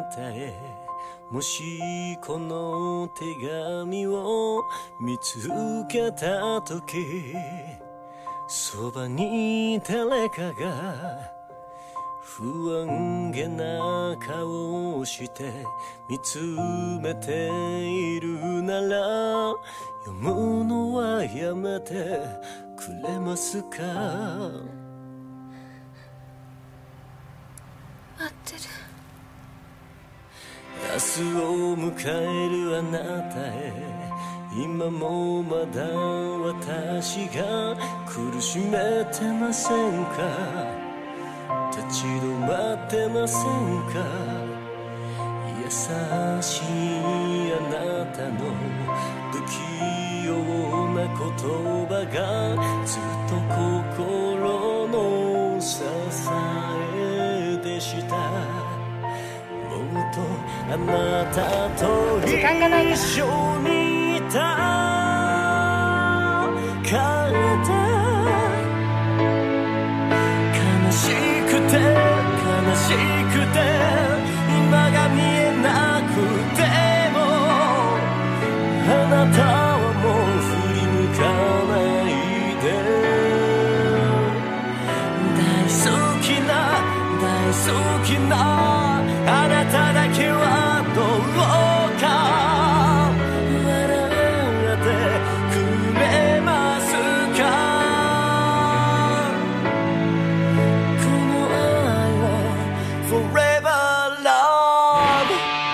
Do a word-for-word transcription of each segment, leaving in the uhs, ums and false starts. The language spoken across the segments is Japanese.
たへもしこの手紙を見つけた時そばに誰かが不安げな顔をして見つめているなら読むのはやめてくれますか。 待ってる。 明日を迎えるあなたへ今もまだ私が苦しめてませんか。立ち止まってませんか。優しいあなたの不器用な言葉がずっと心の支えでした。もっとあなたと一緒にいたから悲しくて悲しくて今が見えなくてもあなたはもう振り向かないで。大好きな大好きなあなただけはどうか笑ってくれますか。Forever love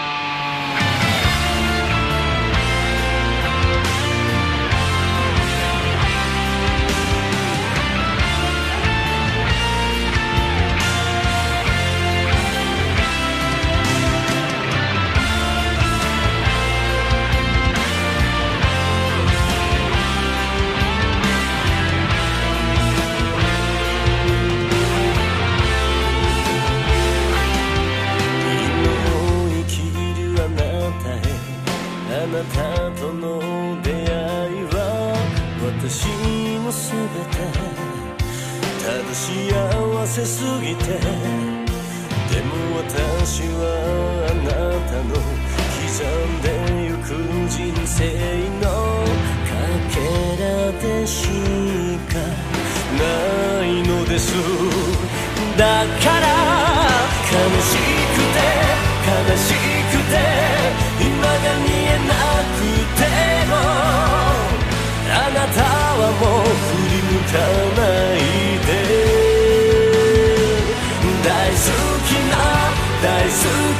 あなたとの出会いは私のすべてただ幸せすぎて。でも私はあなたの刻んでゆく人生のかけらでしかないのです。だから悲しくて悲しくて今が見えなくてもあなたはもう振り向かないで。大好きな大好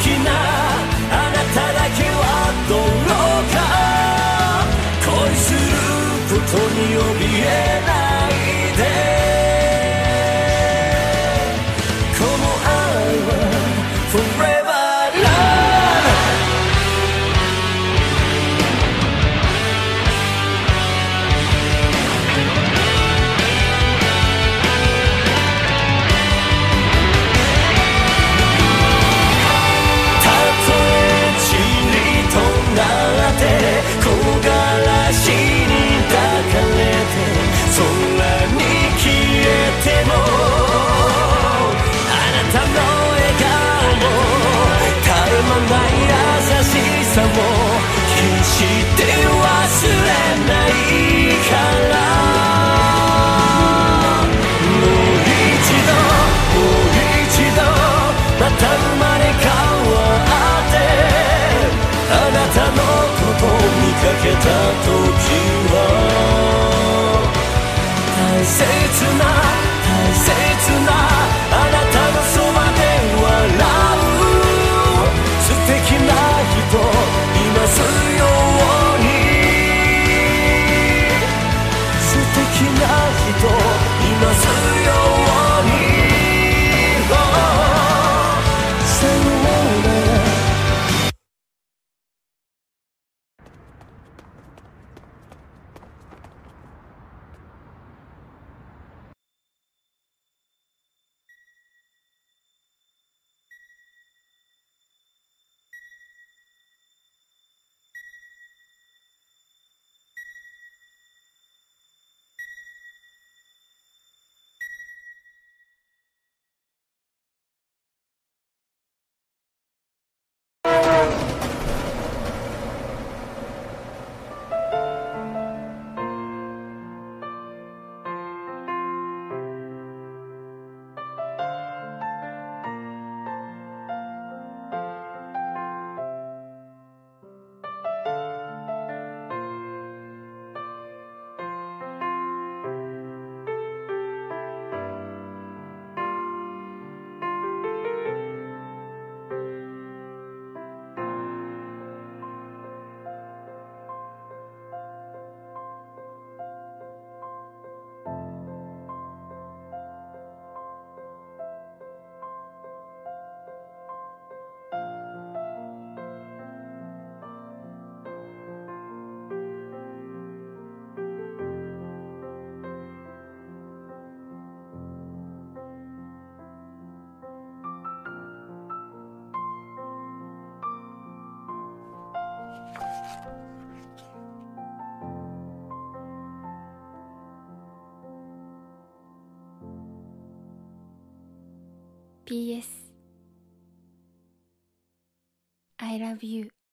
ピーエス I love you